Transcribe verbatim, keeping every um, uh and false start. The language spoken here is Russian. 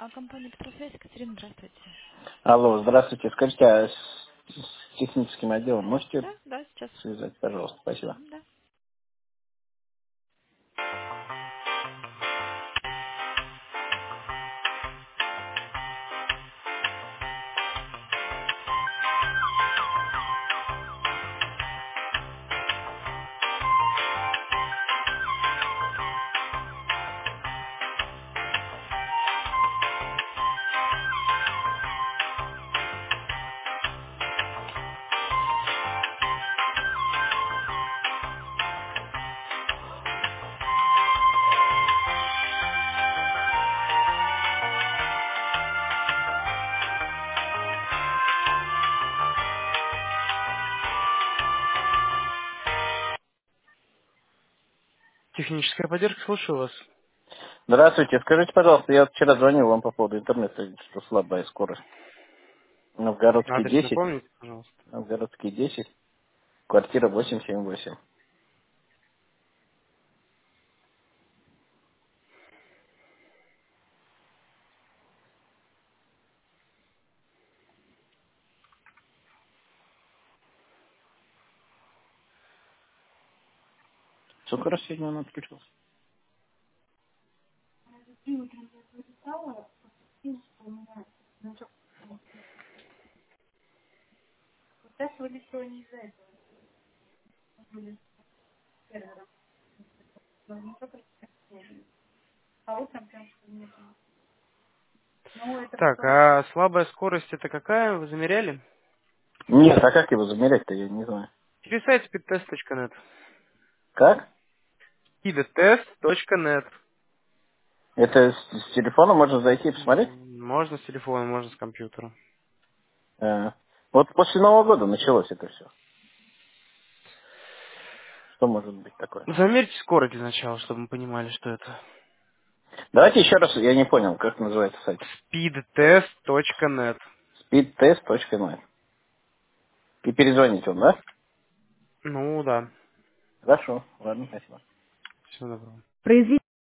Компания «Петросвязь», Екатерина, здравствуйте. Алло, здравствуйте. Скажите, а с, с техническим отделом можете Да, да, сейчас. связать, пожалуйста? Спасибо. Мгм, да. Техническая поддержка, слушаю вас. Здравствуйте. Скажите, пожалуйста, я вчера звонил вам по поводу интернета, что слабая скорость. Новгородский Адрес десять, напомните, пожалуйста. Новгородский десять, квартира восемь семь восемь. Сколько раз сегодня он отключился? Так, а слабая скорость это какая? Вы замеряли? Нет, а как его замерять-то, я не знаю. Через сайт speedtest точка нет. Как? speedtest точка нет. Это с, с телефона можно зайти и посмотреть? М, Можно с телефона, можно с компьютера. А, вот после Нового года началось это все. Что может быть такое? Замерьте скорость для начала, чтобы мы понимали, что это. Давайте еще раз, я не понял, как называется сайт. speedtest точка нет. speedtest точка нет. И перезвонить он, да? Ну да. Хорошо, ладно, спасибо. Всего доброго. Произвести